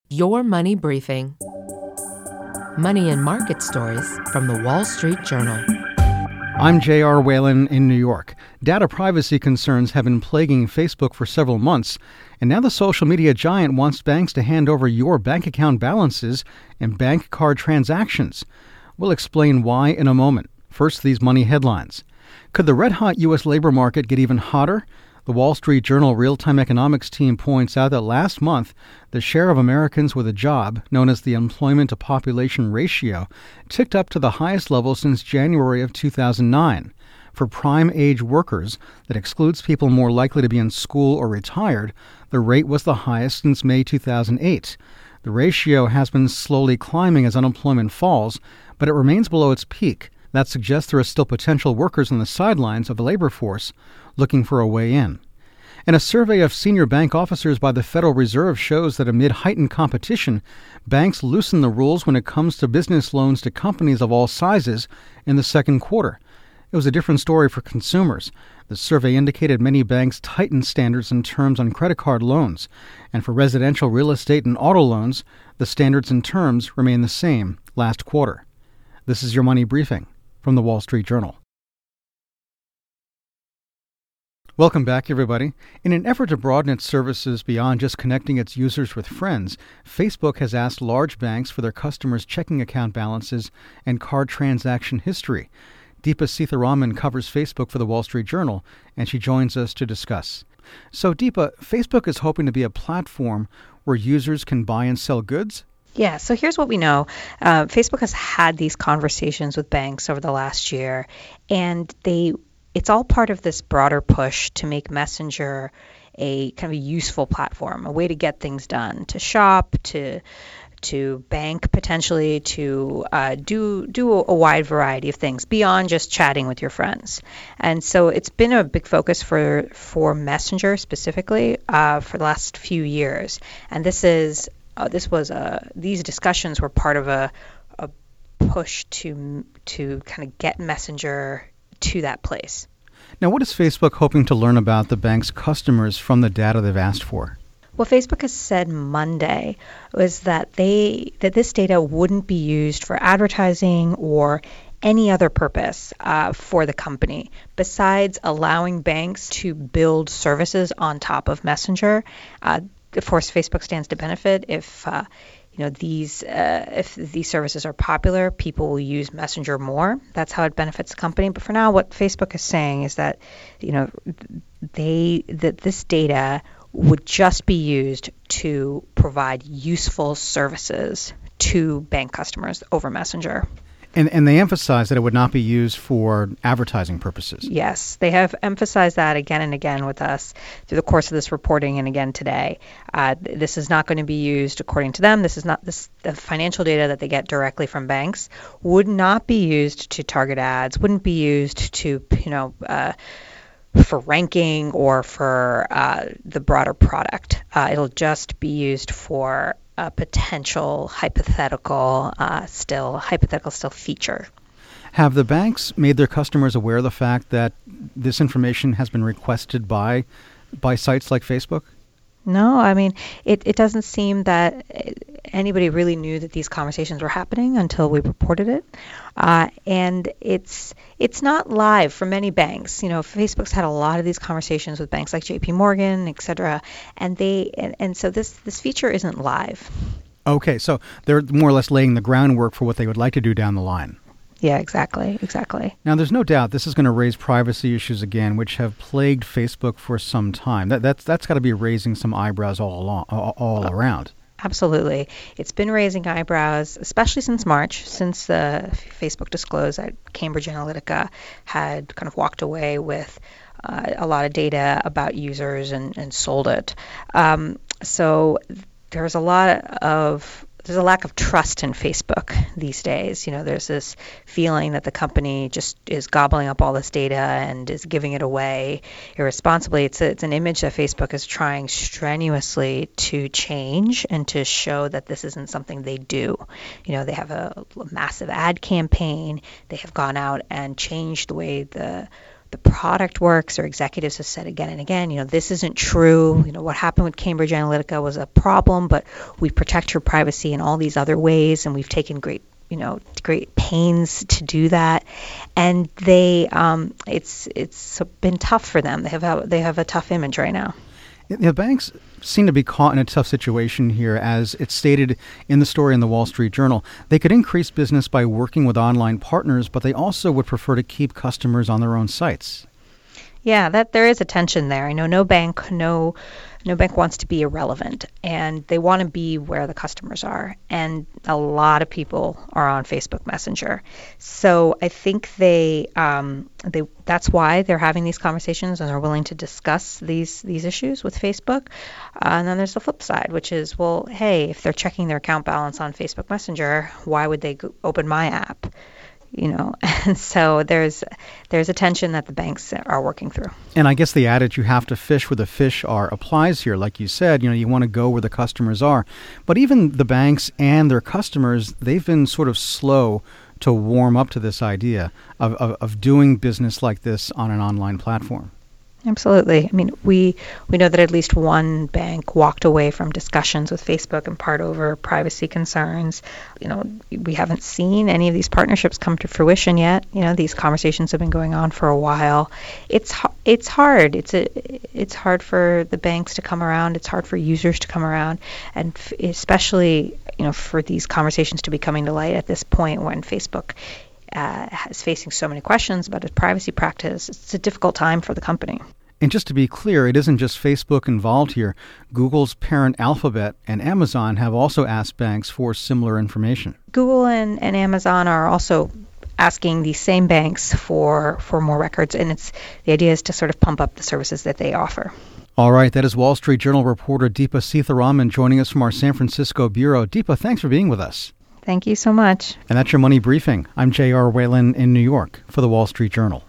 Your Money Briefing. Money and market stories from the Wall Street Journal. I'm J.R. Whalen in New York. Data privacy concerns have been plaguing Facebook for several months, and now the social media giant wants banks to hand over your bank account balances and bank card transactions. We'll explain why in a moment. First, these money headlines. Could the red-hot U.S. labor market get even hotter? The Wall Street Journal real-time economics team points out that last month, the share of Americans with a job, known as the employment-to-population ratio, ticked up to the highest level since January of 2009. For prime-age workers, that excludes people more likely to be in school or retired, the rate was the highest since May 2008. The ratio has been slowly climbing as unemployment falls, but it remains below its peak. That suggests there are still potential workers on the sidelines of the labor force looking for a way in. And a survey of senior bank officers by the Federal Reserve shows that amid heightened competition, banks loosened the rules when it comes to business loans to companies of all sizes in the second quarter. It was a different story for consumers. The survey indicated many banks tightened standards and terms on credit card loans. And for residential real estate and auto loans, the standards and terms remain the same last quarter. This is your Money Briefing from the Wall Street Journal. Welcome back, everybody. In an effort to broaden its services beyond just connecting its users with friends, Facebook has asked large banks for their customers' checking account balances and card transaction history. Deepa Seetharaman covers Facebook for the Wall Street Journal, and she joins us to discuss. So, Deepa, Facebook is hoping to be a platform where users can buy and sell goods? Yeah, so here's what we know. Facebook has had these conversations with banks over the last year, and it's all part of this broader push to make Messenger a kind of a useful platform, a way to get things done, to shop, to bank potentially, to do a wide variety of things beyond just chatting with your friends. And so it's been a big focus for Messenger specifically for the last few years. And these discussions were part of a push to kind of get Messenger to that place. Now, what is Facebook hoping to learn about the bank's customers from the data they've asked for? What Facebook has said Monday was that this data wouldn't be used for advertising or any other purpose for the company besides allowing banks to build services on top of Messenger. Of course, Facebook stands to benefit if these services are popular, people will use Messenger more. That's how it benefits the company. But for now, what Facebook is saying is that that this data would just be used to provide useful services to bank customers over Messenger. And they emphasize that it would not be used for advertising purposes. Yes, they have emphasized that again and again with us through the course of this reporting and again today. This is not going to be used, according to them, the financial data that they get directly from banks would not be used to target ads, wouldn't be used to, for ranking or for the broader product. It'll just be used for a potential hypothetical feature. Have the banks made their customers aware of the fact that this information has been requested by sites like Facebook? No, I mean, it doesn't seem that anybody really knew that these conversations were happening until we reported it. And it's not live for many banks. Facebook's had a lot of these conversations with banks like JP Morgan, et cetera, and so this feature isn't live. Okay, so they're more or less laying the groundwork for what they would like to do down the line. Yeah, exactly. Now, there's no doubt this is going to raise privacy issues again, which have plagued Facebook for some time. That's got to be raising some eyebrows all around. Absolutely. It's been raising eyebrows, especially since March, since Facebook disclosed that Cambridge Analytica had kind of walked away with a lot of data about users and sold it. So there's a lack of trust in Facebook these days. There's this feeling that the company just is gobbling up all this data and is giving it away irresponsibly. It's an image that Facebook is trying strenuously to change and to show that this isn't something they do. They have a massive ad campaign. They have gone out and changed the way the the product works. Our executives have said again and again, this isn't true. What happened with Cambridge Analytica was a problem, but we protect your privacy in all these other ways, and we've taken great pains to do that. And it's been tough for them. They have a tough image right now. The banks seem to be caught in a tough situation here, as it's stated in the story in the Wall Street Journal. They could increase business by working with online partners, but they also would prefer to keep customers on their own sites. Yeah, that there is a tension there. I know no bank wants to be irrelevant, and they want to be where the customers are. And a lot of people are on Facebook Messenger, so I think that's why they're having these conversations and are willing to discuss these issues with Facebook. And then there's the flip side, which is, well, hey, if they're checking their account balance on Facebook Messenger, why would they open my app? And so there's a tension that the banks are working through. And I guess the adage, you have to fish where the fish are, applies here. Like you said, you want to go where the customers are. But even the banks and their customers, they've been sort of slow to warm up to this idea of doing business like this on an online platform. Absolutely. I mean, we know that at least one bank walked away from discussions with Facebook, in part over privacy concerns. We haven't seen any of these partnerships come to fruition yet. These conversations have been going on for a while. It's hard. It's hard for the banks to come around. It's hard for users to come around, and especially for these conversations to be coming to light at this point when Facebook is facing so many questions about its privacy practice. It's a difficult time for the company. And just to be clear, it isn't just Facebook involved here. Google's parent Alphabet and Amazon have also asked banks for similar information. Google and Amazon are also asking these same banks for more records, and the idea is to sort of pump up the services that they offer. All right, that is Wall Street Journal reporter Deepa Seetharaman joining us from our San Francisco bureau. Deepa, thanks for being with us. Thank you so much. And that's your Money Briefing. I'm J.R. Whalen in New York for the Wall Street Journal.